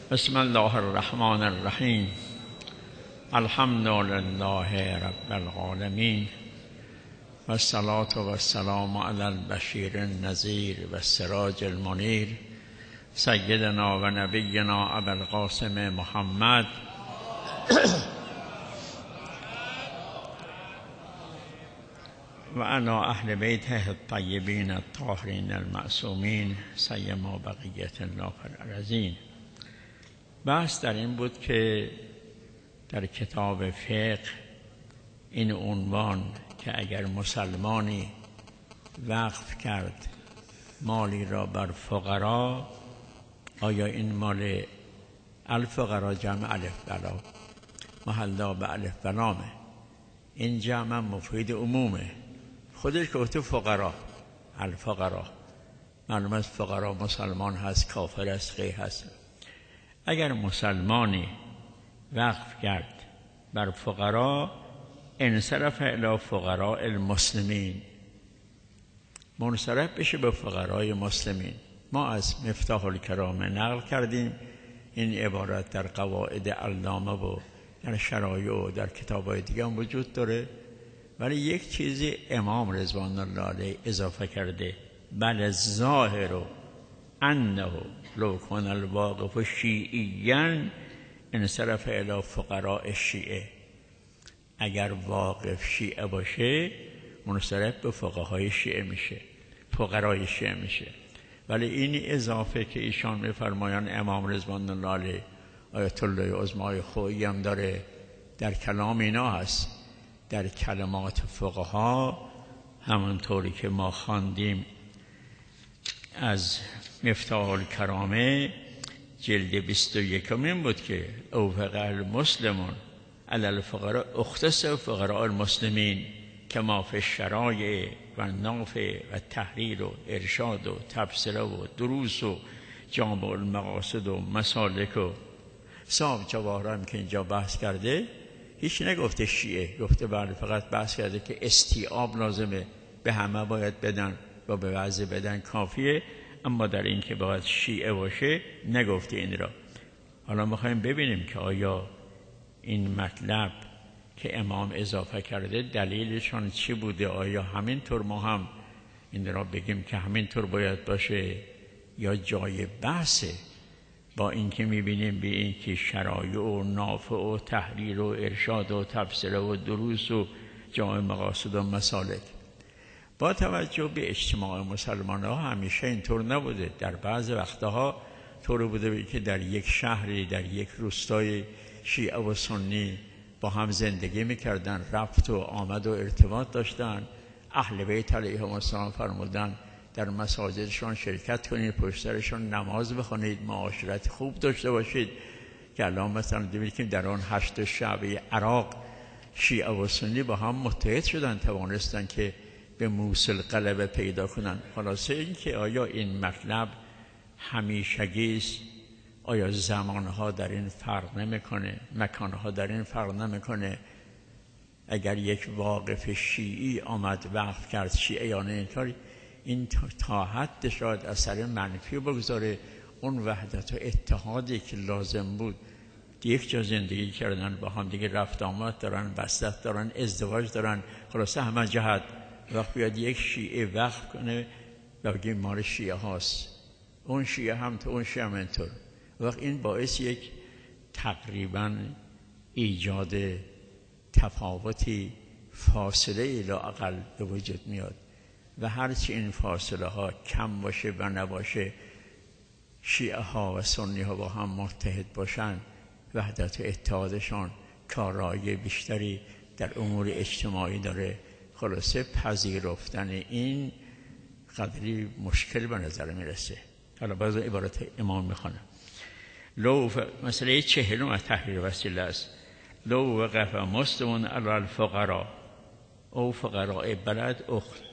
بسم الله الرحمن الرحیم. الحمد لله رب العالمین و الصلاة و السلام علی البشیر النذیر و السراج المنیر سیدنا و نبینا ابی القاسم محمد و علی اهل بیته الطیبین الطاهرین المعصومین سیما بقیت الله فی الارضین. بحث در این بود که در کتاب فقه این عنوان که اگر مسلمانی وقف کرد مالی را بر فقرا، آیا این مال الفقرا جمع الف بلا محلا به الف بلامه؟ این جمع مفید عمومه، خودش گفته فقرا الفقرا، معلوم است فقرا مسلمان هست، کافر است، غیر هست. اگر مسلمانی وقف کرد بر فقرا انصرف الی فقراء المسلمین، منصرف بشه به فقرای مسلمین. ما از مفتاح الکرامه نقل کردیم، این عبارت در قواعد علامه و در شرایع و در کتاب‌های دیگه هم وجود داره، ولی یک چیزی امام رضوان الله علیه اضافه کرده: بل الظاهر انه لو کان الواقف شیعیاً انصرف الی فقراء الشیعه. اگر واقف شیعه باشه منصرف به فقهای شیعه میشه، فقرای شیعه میشه. ولی این اضافه که ایشان میفرمایند امام رضوان الله علیه آیت الله عظمای خویی هم داره، در کلام اینا هست، در کلمات فقها همونطوری که ما خواندیم از مفتاح الکرامه جلد 21 این بود که اوفق المسلمون علی الفقراء اختص فقراء المسلمین کما فی الشرایع و نافع و تحریر و ارشاد و تبصره و دروس و جامع المقاصد و مسالک و صاحب جواهر هم که اینجا بحث کرده هیچ نگفته شیعه، گفته بله، فقط بحث کرده که استیعاب لازمه، به همه باید بدن و به وضع بدن کافیه، اما در این که باید شیعه باشه نگفته این را. حالا میخوایم ببینیم که آیا این مطلب که امام اضافه کرده دلیلشان چی بوده؟ آیا همینطور ما هم این را بگیم که همینطور باید باشه یا جای بحثه؟ با اینکه میبینیم به این که شرایع و نافع و تحریر و ارشاد و تفسیر و دروس و جامع مقاصد و مسالک. با توجه به اجتماع مسلمان ها همیشه اینطور نبوده، در بعض وقتها طور بوده که در یک شهری، در یک روستای شیعه و سنی با هم زندگی میکردن، رفت و آمد و ارتباط داشتن. اهل بیت علیهم السلام فرمودن در مساجدشان شرکت کنید، پشت سرشان نماز بخونید، معاشرت خوب داشته باشید. که الان مثلا دیدید که در آن 8 شعبه عراق شیعه و سنی با هم متحد شدن، توانستن که به موصل غلبه پیدا کنن. خلاصه این که آیا این مطلب همیشگی است؟ آیا زمانها در این فرق نمیکنه؟ مکانها در این فرق نمیکنه؟ اگر یک واقف شیعی آمد وقف کرد شیعیانه اینطوری، این تا حد شاید اثر منفی بگذاره. اون وحدت و اتحادی که لازم بود، یک جا زندگی کردن با هم دیگه، رفت آمد دارن، وصلت دارن، ازدواج دارن، خلاصه همه جهت. وقت بیاد یک شیعه وقف کنه و بگیم مال شیعه هاست، اون شیعه هم تو اون شیعه هم اینطور، وقت این باعث یک تقریبا ایجاد تفاوتی، فاصله لااقل به وجود میاد. و هرچی این فاصله ها کم باشه و نباشه، شیعه ها و سنی ها با هم متحد باشن، وحدت و اتحادشان کارایی بیشتری در امور اجتماعی داره. خلاصه پذیرفتن این قدری مشکل به نظر میرسه. حالا باز عبارت امام میخوانم. مسئله 40 از تحریر وسیله است. لو وقف مسلمون علی الفقراء او فقراء بلد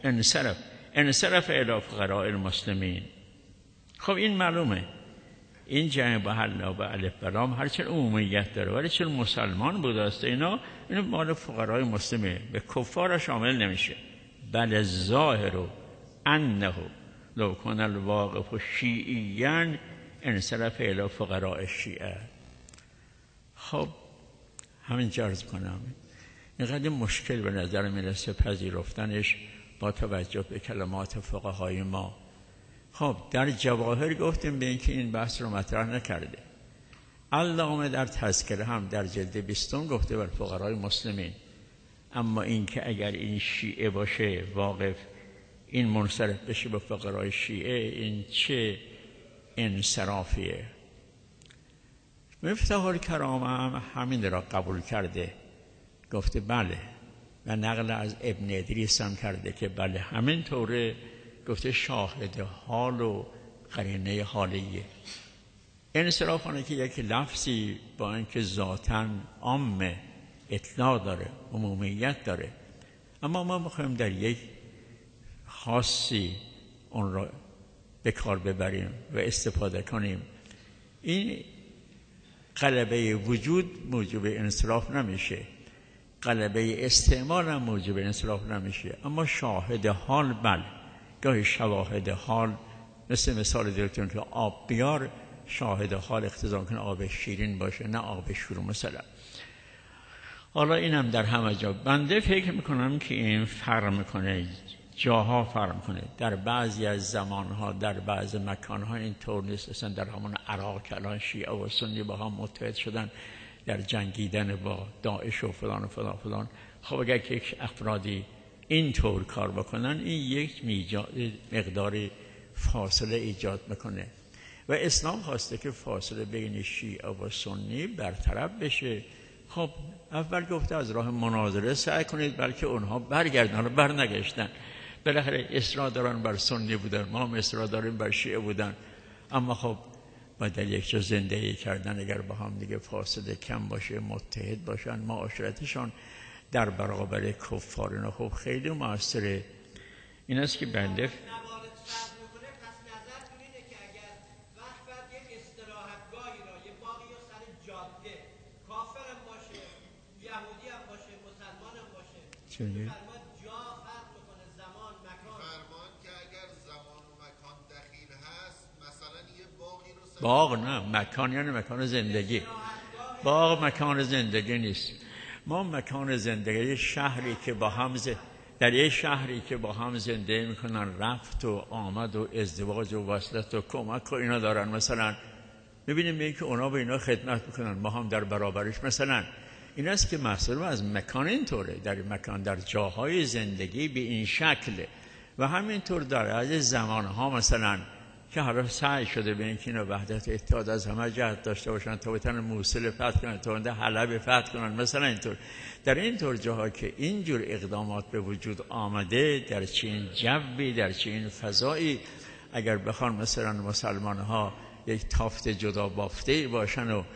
انصرف الی فقراء المسلمین. خب این معلومه، این جمع به حلا به الف بلام هرچند عمومیت داره، ولی چون مسلمان بوده است اینا مال فقرای مسلمه، به کفار شامل نمیشه. بل الظاهر انه لو کان الواقف شیعیاً انصرف الی فقراء الشیعه. خب همین عرض کنم اینقدر مشکل به نظر میرسه پذیرفتنش با توجه به کلمات فقهای ما. خب در جواهر گفتیم به اینکه این بحث رو مطرح نکرده. علامه در تذکره هم در جلد 20 گفته بر فقرای مسلمین. اما اینکه اگر این شیعه باشه واقف این منصرف بشه به فقرای شیعه، این چه انصرافیه؟ مفتاح الکرامه هم همین را قبول کرده، گفته بله، و نقل از ابن ادریس هم کرده که بله همین طوره. گفته شاهد حال و قرینه حالیه. انصرافانه که یک لفظی با اینکه ذاتاً عام اطلاع داره، عمومیت داره، اما ما میخوایم در یک خاصی اون را به کار ببریم و استفاده کنیم. این غلبه وجود موجب انصراف نمیشه، غلبه استعمال هم موجب انصراف نمیشه، اما شاهد حال بله. گاهی شواهد حال مثال دیدتون که آب بیار، شاهد حال اقتضا کنه آب شیرین باشه نه آب شور مثلا. حالا اینم در همه جا بنده فکر میکنم که این فرق میکنه، جاها فرق میکنه. در بعضی از زمانها در بعضی مکانها این طور نیست. اصلا در همون عراق که الان شیعه و سنی با هم متحد شدن در جنگیدن با داعش و فلان و فلان فلان. خب اگر یک افرادی این طور کار بکنن این یک مقدار فاصله ایجاد میکنه و اسلام خواسته که فاصله بین شیعه و سنی برطرف بشه. خب اول گفته از راه مناظره سعی کنید بلکه اونها برگردن و برنگشتن. بالاخره اصرار دارن بر سنی بودن، ما هم اصرار داریم بر شیعه بودن، اما خب باید در یک جا زندگی کردن اگر با هم دیگه فاصله کم باشه، متحد باشن، معاشرتشان در برابر کفارن خب خیلی موثره. این است که بنده فرمان جا فرق میکنه، زمان مکان. فرمان که اگر زمان و مکان دخیل هست، مثلا یه باغی رو باغ نه، مکان یعنی مکان زندگی. باغ مکان زندگی نیست. ما مکان زندگی شهری که با هم در یک شهری که با هم زندگی میکنن، رفت و آمد و ازدواج و وصلت و کمک و اینا دارن، مثلا میبینیم این که اونا به اینا خدمت میکنن، ما هم در برابرش. مثلا این است که محصول از مکان اینطوره، در مکان در جاهای زندگی به این شکله و همینطور در از زمانها مثلا که حالا سعی شده به اینکه اینا وحدت اتحاد از همه جهت داشته باشن تا بتونن موصل فتح کنن، تا بتونن حلب فتح کنن. مثلا اینطور در اینطور جاها که اینجور اقدامات به وجود آمده، در چنین جوی، در چنین فضایی، اگر بخوان مثلا مسلمان ها یک تافت جدا بافته باشن و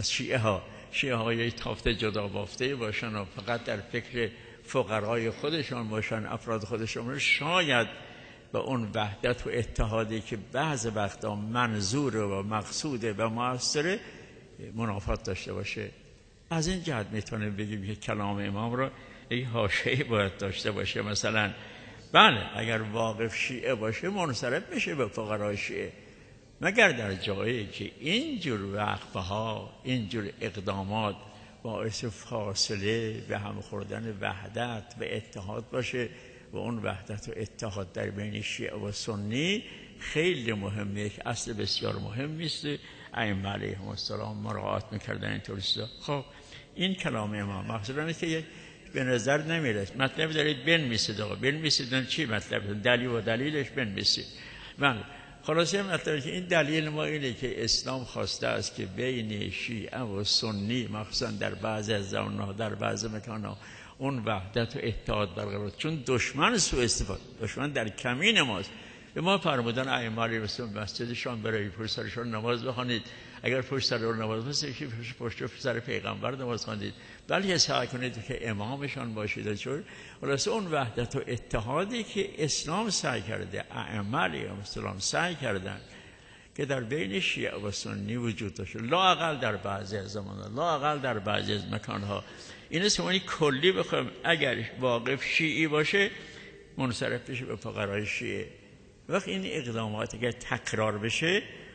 شیعه ها یک تافت جدا بافته باشن و فقط در فکر فقرای خودشان باشن، افراد خودشان، شاید به اون وحدت و اتحادی که بعض وقتا منظور و مقصوده و مؤثره منافات داشته باشه. از این جهت میتونه بگیم که کلام امام را یک حاشیه باید داشته باشه. مثلا بله اگر واقف شیعه باشه منصرف بشه به فقرای شیعه، مگر در جایی که اینجور وقفه ها، اینجور اقدامات باعث فاصله به هم خوردن وحدت و اتحاد باشه و اون وحدت و اتحاد در بین شیعه و سنی خیلی مهمه، یک اصل بسیار مهمی است. ائمه علیهم السلام مراعات میکردن این طوریستا. خب این کلام امام مقصودم که به نظر نمیرسه. مطلب دارید بنویسید، آقا بنویسید چی مطلب، دلیل و دلیلش بنویسید. بله خلاصه مطلب که این دلیل ما اینه که اسلام خواسته است که بین شیعه و سنی مخصوصا در بعضی از زمانها، در بعضی مکانها اون وحدت و اتحاد برقرار، چون دشمن سوء استفاده، دشمن در کمین ماست. به ما فرمودن ائمه علیهم السلام مسجدشان برای پشت سرشان نماز بخوانید، اگر پشت سر رو نماز بخوانید پشت سر پیغمبر نماز خواندید، بلکه سعی کنید که امامشان باشید. چون خلاصه اون وحدت و اتحادی که اسلام سعی کرده، ائمه علیهم السلام سعی کردن که در بین شیعه و سنی وجود داشته، لااقل در بعضی از زمانها، لااقل در بعضی از مکانها. این است که ما کلی بخوایم اگر واقف شیعی باشه منصرف بشه به فقرای شیعه. وقتی این اقدامات اگر تکرار بشه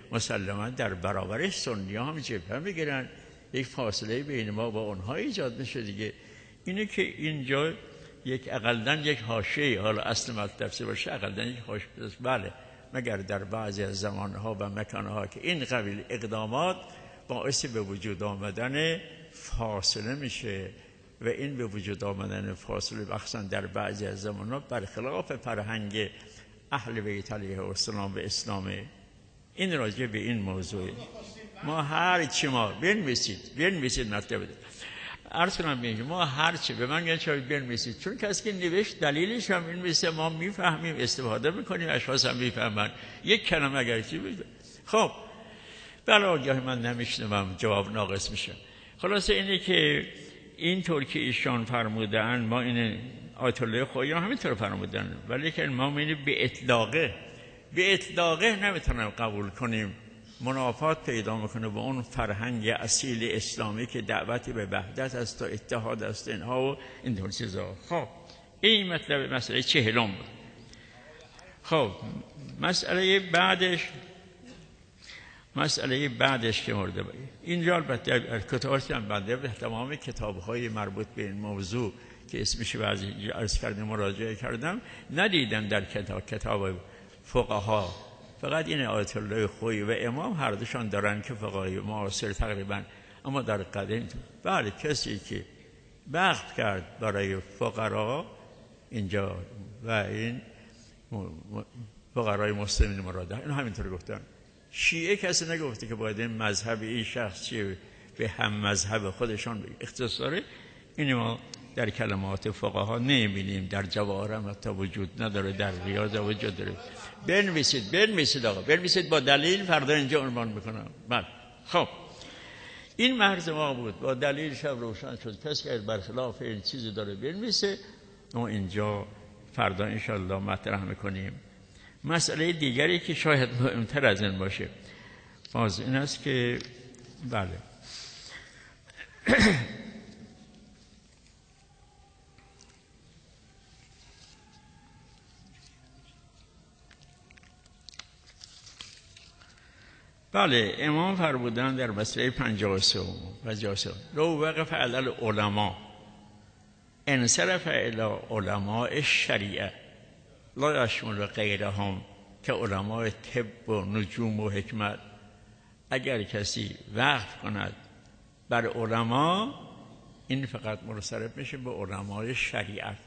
مسلما در برابر سنی ها هم جبهه میگیرن، یک فاصله بین ما با اونها ایجاد میشه دیگه. اینه که اینجا یک اقلن یک حاشیه، حالا اصل مطلب باشه اقلن یک حاشیه است. بله، مگر در بعضی از زمانها و مکانها که این قبیل اقدامات باعث به وجود آمدن فاصله میشه و این به وجود آمدن فاصله مخصوصا در بعضی از زمانها برخلاف فرهنگ اهل بیت علیه السلام و اسلامه. این راجع به این موضوع ما هر چی ما بنویسید مطلب بده. عرض کنم بینید ما هر چی به من میگن چرا بنویسید، چون کسی که نوشت دلیلش هم این مثل ما میفهمیم، استفاده میکنیم، اشخاص هم میفهمن. یک کلمه اگر چی بگه خب بله آگاهی من نمیشنوم، جواب ناقص میشه. خلاصه اینه که اینطور که ایشان فرمودن، ما این آیت الله خویی هم همینطور فرمودن، ولی که ما اینو به اطلاقه نمیتونیم قبول کنیم. منافات پیدا میکنه با اون فرهنگ اصیل اسلامی که دعوتی به وحدت است و اتحاد است اینها و این چیزا. خب این مطلب مسئله 40 بود. خب مسئله بعدش که مورد اینجا البته کتابی هم بنده به تمام کتاب‌های مربوط به این موضوع که اسمش بعضی عرض کردم مراجعه کردم ندیدم در کتاب فقها. فقط این آیت الله خویی و امام هر دوشان دارن که فقهای معاصر تقریبا، اما در قدیم بله کسی که وقف کرد برای فقرا اینجا و این فقرای مسلمین مراده، اینو همینطور گفتن. شیعه کسی نگفته که باید این مذهب این شخص چیه به هم مذهب خودشان اختصاص داره. این ما در کلمات فقها نمیبینیم، در جواهر هم حتی وجود نداره، در ریاض وجود داره. بنویسید آقا، بنویسید با دلیل، فردا اینجا عنوان میکنم. بله خب این مرز ما بود، با دلیل شب روشن شد. کسی که برخلاف این چیزی داره بنویسه، ما اینجا فردا انشالله مطرح میکنیم. مسئله دیگری که شاید مهمتر از این باشه باز این است که بله بله امام فرمودن در مسئله 53 لو وقف علی العلماء انصرف الی علماء الشریعه لا یشمل غیرهم که علماء طب و نجوم و حکمت. اگر کسی وقف کند بر علما، این فقط منصرف میشه به علمای شریعت،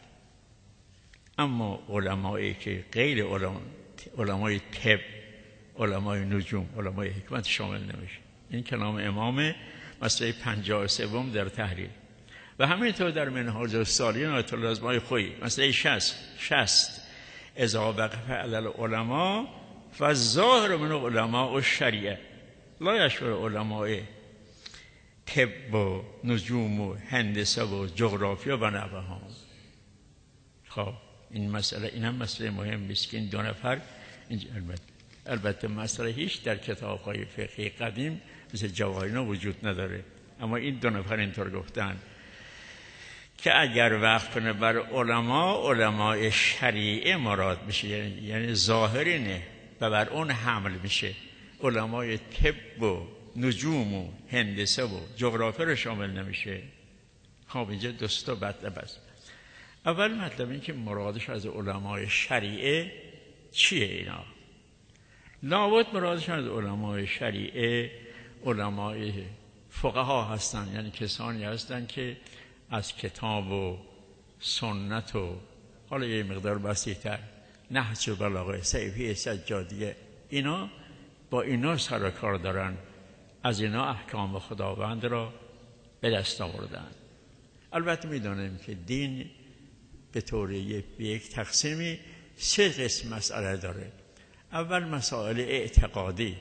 اما علمایی که غیر علمای طب، علمای نجوم، علمای حکمت شامل نمیشه. این کلام امام مسئله 53 در تحریر. و همینطور در منهاج السالکین آیت الله خویی مسئله 60 اذا وقف علی العلماء فالظاهر من علماء الشریعه لا یشمل علماء طب و نجوم و هندسه و جغرافیا و نحوها. خب این مسئله، این هم مسئله مهم است که این دو نفر البته مسئله هیچ در کتاب‌های فقهی قدیم مثل جواهرنا وجود نداره، اما این دو نفر اینطور گفتن که اگر وقف کنه بر علماء شریعه مراد میشه، یعنی ظاهرینه و بر اون حمل میشه. علمای طب و نجوم و هندسه و جغرافیا رو شامل نمیشه. خب اینجا دوستا مطلب است. اول مطلب این که مرادش از علمای شریعه چیه؟ اینا لابد مرادش از علمای شریعه علمای فقها هستن، یعنی کسانی هستن که از کتاب و سنت و حالا یه مقدار بسیط‌تر نهج و بلاغه، سیفی، سجادیه، اینا با اینا سر و کار دارن، از اینا احکام خداوند را به دست آوردن. البته میدونیم که دین به طور یک تقسیمی 3 قسم مسئله داره. اول مسائل اعتقادی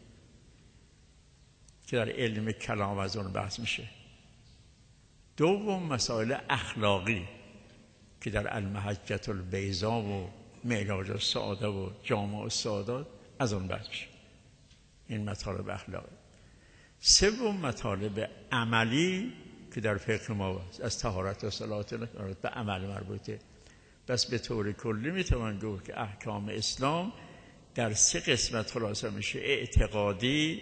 که در علم کلام از اون بحث میشه. دوم مسائل اخلاقی که در المحجة البیضاء و معراج السعاده و جامع السعادات از اون بحث میشه. این مطالب اخلاقی. سوم مطالب عملی که در فقه ما از طهارت و صلات به عمل مربوطه. بس به طور کلی میتوان گفت که احکام اسلام در 3 قسمت خلاصه میشه: اعتقادی،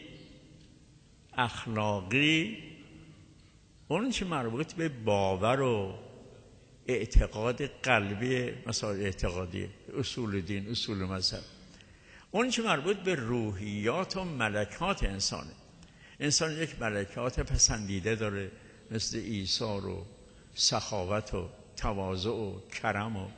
اخلاقی، اون چه مربوط به باور و اعتقاد قلبی، مسائل اعتقادی، اصول دین، اصول مذهب، اون چه مربوط به روحیات و ملکات انسانه. انسان یک ملکات پسندیده داره، مثل ایثار و سخاوت و تواضع و کرم، و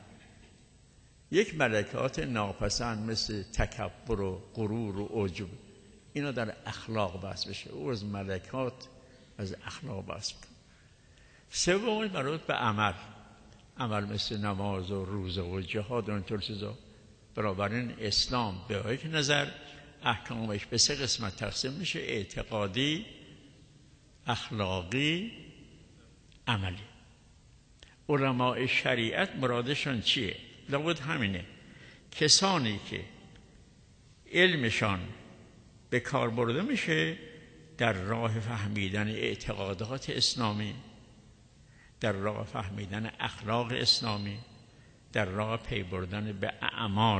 یک ملکات ناپسند مثل تکبر و غرور و عجب. اینا در اخلاق بحث بشه. او از ملکات، از اخلاق بحث بشه. سوم مربوط به عمل مثل نماز و روزه و جهاد و اینطور چیزا. بنابراین اسلام به یک نظر احکامش به 3 قسمت تقسیم میشه: اعتقادی، اخلاقی، عملی. علماء شریعت مرادشان چیه؟ لابد همینه: کسانی که علمشان به کار برده میشه در راه فهمیدن اعتقادات اسلامی، در راه فهمیدن اخلاق اسلامی، در راه پی بردن به اعمال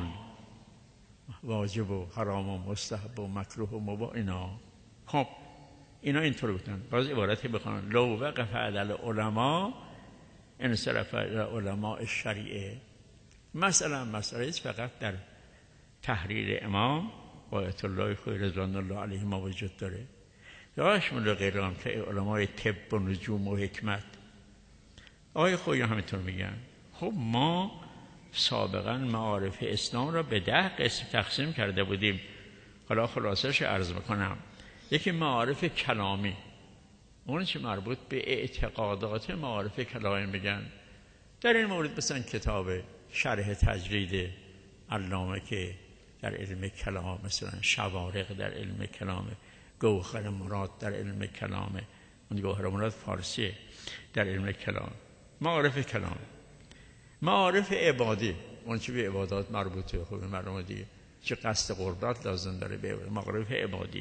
واجب و حرام و مستحب و مکروه و مباح. خب اینا اینطور گفتن. باز عبارتی بخونن: لو وقف علی العلماء انصرف علماء الشریعه. مسئله فقط در تحریر امام آیت الله خوی رضوان الله علیه ما وجود داره، یا اشمل غیرهم که علمای طب و نجوم و حکمت. آقای خویی همینطور میگن. خب ما سابقا معارف اسلام را به 10 قسم تقسیم کرده بودیم. حالا خلاصش عرض میکنم. یکی معارف کلامی، اون چه مربوط به اعتقادات معارف کلامی میگن. در این مورد مثلا کتاب شرح تجرید علامه که در علم کلام، مثلا شوارق در علم کلام، گوهر مراد در علم کلام، اون گوهر مراد فارسیه، در علم کلام. معارف کلام. معارف عبادی، اون چه به عبادات مربوطه. خب معلومه دیگه چه قصد قربت لازم داره به معارف عبادی.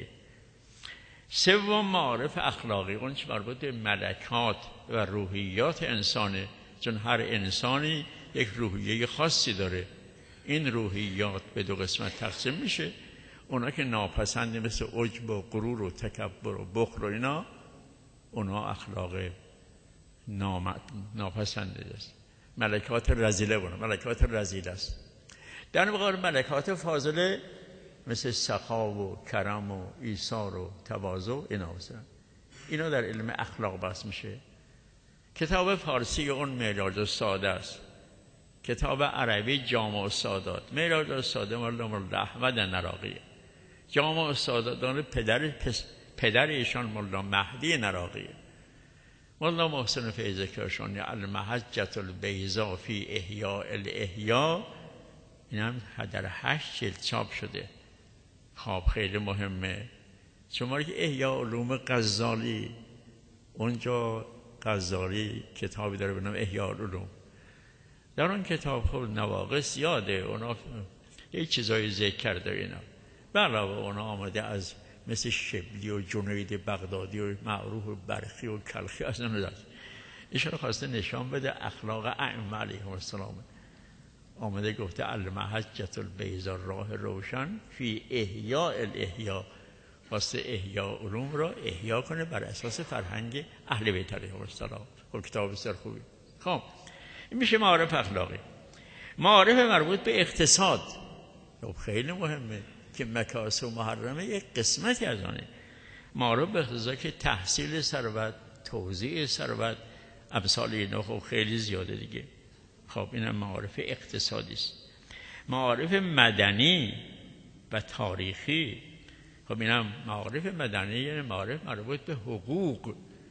سوم معارف اخلاقی، اون چه مربوط به ملکات و روحیات انسانه، چون هر انسانی یک روحیه خاصی داره. این روحیات به 2 قسمت تقسیم میشه: اونا که ناپسنده مثل عجب و غرور و تکبر و بخل و اینا، اونا اخلاق ناپسنده است. ملکات رذیله بونه، ملکات رذیله است. در مقابل ملکات فاضله مثل سخا و کرم و ایثار و تواضع، اینا در علم اخلاق بحث میشه. کتاب فارسی اون معراج الساده است. کتاب عربی جامع السادات. معراج الساده مولا احمد نراقیه. جامع السادات پدر ایشان مولا مهدی نراقیه. مولا محسن فیض کرشانی المحجة البیضاء فی احیاء الاحیاء، این هم در 8 جلد چاپ شده. خب خیلی مهمه. شما که احیاء علوم غزالی، اونجا غزالی کتابی داره به نام احیاء العلوم. در اون کتاب خب نواقص زیاده، اونا یک چیزایی ذکر کرده. اینا به علاوه اونا آمده از مثل شبلی و جنید بغدادی و معروف و برخی و کلخی از اون داشت. ایشون خواسته نشان بده اخلاق ائمه علیهم السلام. آمده گفته المحجة البیضاء، راه روشن، فی احیاء الاحیاء، خواسته احیاء علوم را احیا کنه بر اساس فرهنگ اهل بیت علیهم السلام. خب کتاب بسیار خوبی. خب این میشه معارف اخلاقی. معارف مربوط به اقتصاد، خب خیلی مهمه که مکاسب محرمه یک قسمتی از آنه. معارف به اقتصاد که تحصیل ثروت، توزیع ثروت، امثال اینا خب خیلی زیاده دیگه. خب این معارف اقتصادی است. معارف مدنی و تاریخی، خب اینم معارف مدنی، یعنی معارف مربوط به حقوق،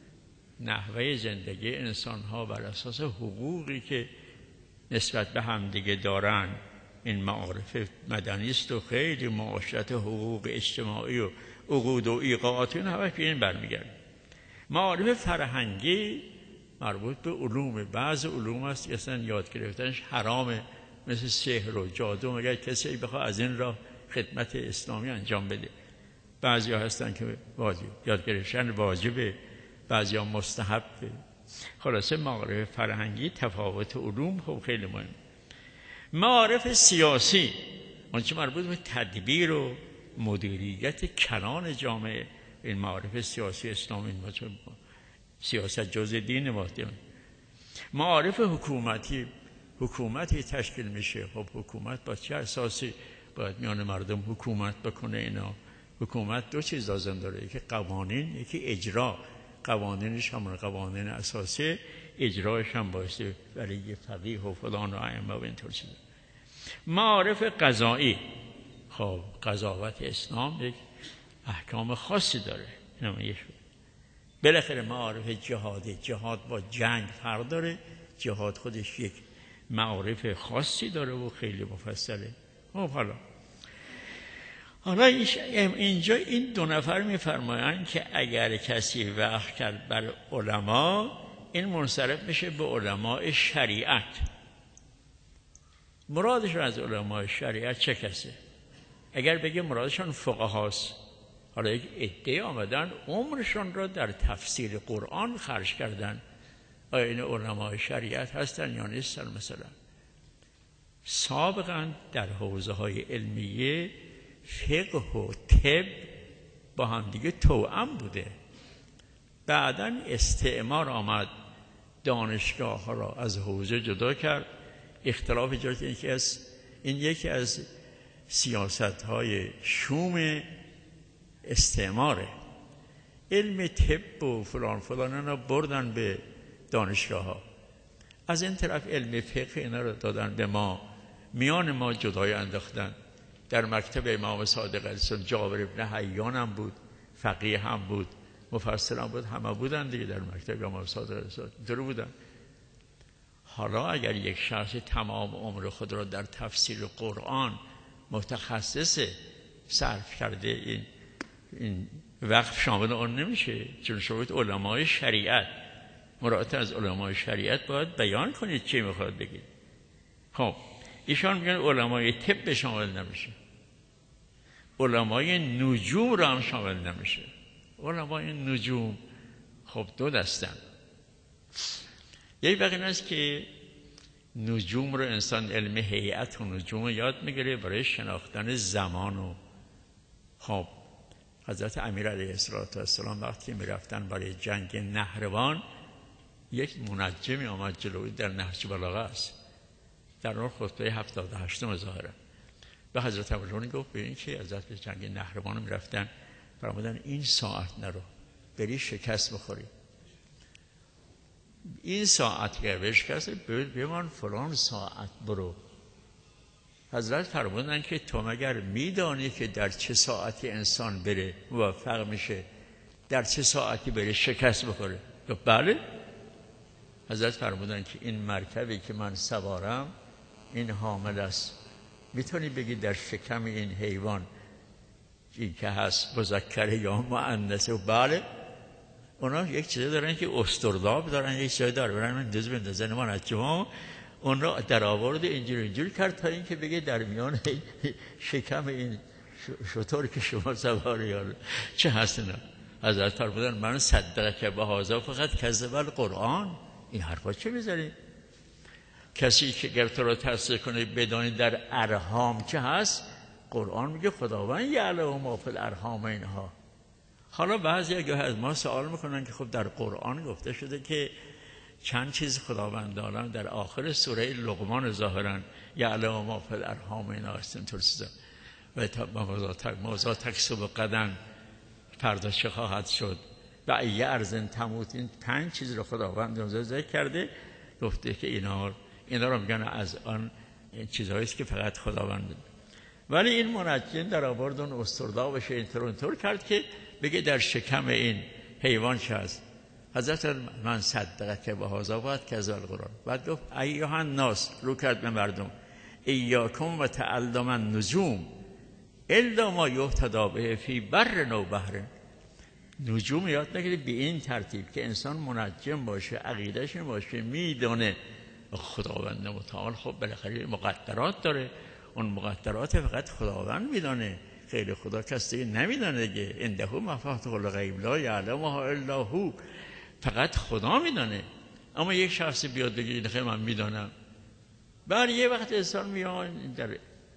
نحوه زندگی انسان ها بر اساس حقوقی که نسبت به همدیگه دارن. این معارف مدنی است و خیلی معاشرت حقوق اجتماعی و عقود و ایقاعات این همه این برمیگرده. معارف فرهنگی مربوط به علوم. بعض علوم است که اصلا یاد گرفتنش حرامه، مثل سحر و جادو، مگر کسی بخواد از این راه خدمت اسلامی انجام بده. بعضی ها هستن که واجب، یاد گرفتن واجبه، بعضی ها مستحبه. خلاصه معارف فرهنگی تفاوت علوم خب خیلی مهم. معارف سیاسی آنچه مربوط به تدبیر و مدیریت کلان جامعه، این معارف سیاسی اسلامی، سیاست جز دین ما. معارف حکومتی تشکیل میشه. خب حکومت با چه اساسی باید میان مردم حکومت بکنه؟ اینا حکومت دو چیز لازم داره، یکی قوانین، یکی اجرا. قوانینش هم قوانین اساسی، اجراش هم باشه برای فقیه و فلان و ائمه و اینطور چیزا. معارف قضایی، خب قضاوت اسلام یک احکام خاصی داره، اینا میشه. بالاخره معارف جهاد با جنگ فرق داره. جهاد خودش یک معارف خاصی داره و خیلی مفصله. خب حالا اینجا این دو نفر میفرمایند که اگر کسی وقف کرد بر علما، این منصرف میشه به علماء شریعت. مرادشون از علماء شریعت چه کسه؟ اگر بگه مرادشون فقهاست، حالا یک عده آمدن عمرشون را در تفسیر قرآن خرج کردن، آیا این علماء شریعت هستن یا نیستن؟ مثلا سابقا در حوزه های علمیه فقه و طب با هم دیگه توأم بوده. بعداً استعمار آمد، دانشگاه ها را از حوزه جدا کرد. اختلاف ایجاد این یکی از سیاست های شوم استعماره. علم طب و فلان فلان اینا بردن به دانشگاه ها، از این طرف علم فقه اینا رو دادن به ما، میان ما جدای انداختن. در مکتب امام صادق علیه السلام جابر ابن حیان هم بود، فقیه هم بود، مفسر هم بود، همه بودن دیگه در مکتب امام صادق علیه السلام، اینطور بودن. حالا اگر یک شخص تمام عمر خود را در تفسیر قرآن متخصص صرف کرده، این وقف شامل آن نمیشه، چون شما علمای شریعت، مراد از علمای شریعت باید بیان کنید چی میخواد بگید. خب ایشان میگن علمای طب شامل نمیشه، علمای نجوم را هم شامل نمیشه. علمای نجوم خب دو دستن. یک بقیه است که نجوم رو انسان علم هیئت و نجوم یاد میگیره برای شناختن زمان. و خب حضرت امیر علیه السلام وقتی میرفتن برای جنگ نهروان، یک منجمی آمد جلوی، در نهج بلاغه است، در اون خطبه 78 ظاهرا به حضرت ابوالفضل گفت به این که حضرت به جنگ نهروان میرفتن، فرمودن این ساعت نرو، بری شکست بخوری. این ساعت که بهش کسی بمان فلان ساعت برو. حضرت فرمودن که تو مگر میدانی که در چه ساعتی انسان بره موفق میشه، در چه ساعتی بره شکست بخوره؟ گفت بله. حضرت فرمودن که این مرکبی که من سوارم این حامل است، میتونی بگی در شکم این حیوان این که هست مذکره یا مؤنثه؟ و بله. اونا یک چیزی دارن که استرداب دارن، یک چیزی دارن من دز بندازن ما نجمه، اون را در آورد اینجور کرد تا این که بگه در میان شکم این شطور که شما سواره یا چه هست اینا. حضرت فرمودن من صدقه که به هذا فقط کذب القرآن. این حرفا چه میذاری؟ کسی که گر تو را تصدیق کنه بدانی در ارحام چه هست، قرآن میگه خداوند یعلم ما فی الارحام اینها. حالا بعضی اگه از ما سوال میکنن که خب در قرآن گفته شده که چند چیز خداوند عالم در آخر سوره لقمان ظاهرا یعلم ما فی الارحام اینها است، اینطور چیزا و موضوع تکسب قدن، فردا چه خواهد شد و ای ارزن تموت. این 5 چیز رو خداوند ذکر کرده، گفته که اینا رو میگن از آن چیزهایی است که فقط خداوند. ولی این منجم در آورد اون استردابش اینطور کرد که بگه در شکم این حیوان چه هست. حضرت من صدقه که به هذا باید کذب القرآن. بعد گفت ایها الناس، رو کرد به مردم، ایاکم و تعلم النجوم الا ما یهتدی به فی بر و بحر. نجوم یاد نگیرید به این ترتیب که انسان منجم باشه، عقیدهش باشه، میدونه خداوند متعال خب بالاخره مقدرات داره، اون مقدرات فقط خداوند میدونه، غیر خدا کسی نمیدونه دیگه. عنده مفاتیح الغیب لا یعلمها الا هو، فقط خدا میدونه. اما یک شخص بیاد بگه خیلی من میدونم، بعد یه وقت انسان میاد در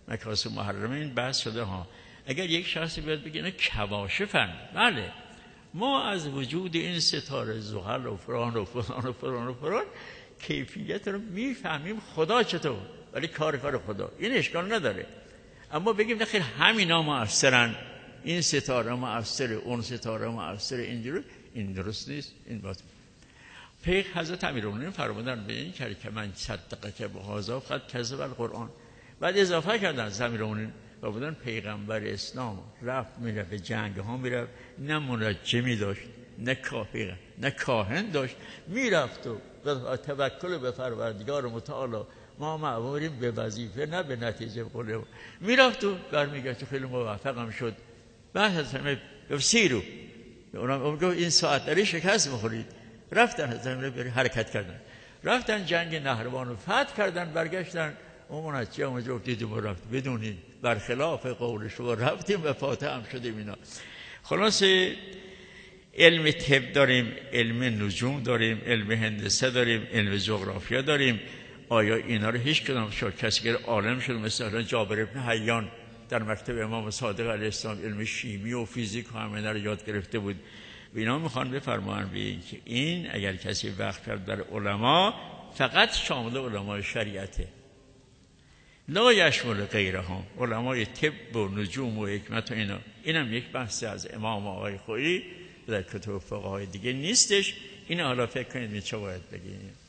مکاسب محرمه این بحث شده ها. اگر یک شخصی بیاد بگه اینا کواشفن، بله ما از وجود این ستاره زحل و فلان و فلان و فلان و فلان کیفیت رو میفهمیم خدا چطور، ولی کار خدا این اشکال نداره. اما بگیم نه خیر همینا مؤثرن، این ستاره مؤثره، اون ستاره مؤثره، اینجوری، این درست نیست. این باز حضرت امیرالمومنین فرمودن به این که من صدقه که به هذا فقط کذب القرآن. بعد اضافه کردن از امیرالمومنین و بودن پیغمبر اسلام رفت میره به جنگ ها، میره نه منجمی داشت نه کاهن داشت، میرفت و توکل به پروردگار متعال ما مأموریم به وظیفه نه به نتیجه قوله، میرفت و برمیگشت، خیلی موفقم شد. بعد حضرت سیرو اونم گفت این ساعت داری شکست بخورید، رفتن حضرت حرکت کردن، رفتن جنگ نهروان رو فتح کردن، برگشتن اون منجی اونجا دیدیم و رفت، بدونید برخلاف قول شما رفتیم و فاتح هم شدیم. اینا خلاصه علم طب داریم، علم نجوم داریم، علم هندسه داریم، علم جغرافیا داریم. آیا اینا رو هیچ کدام شد کسی که عالم شد مثلا جابر بن حیان در مکتب امام صادق علیه السلام علم شیمی و فیزیک و همه رو یاد گرفته بود؟ اینا میخوان بفرمایند به این که این اگر کسی وقت کرد در علما فقط شامل علمای شریعته، لا یشمل غیرهم، علمای طب و نجوم و حکمت و اینا. اینم یک بحث از امام آقای خویی در کتب فقهای دیگه نیستش. این حالا فکر کنید چه باید بگیم.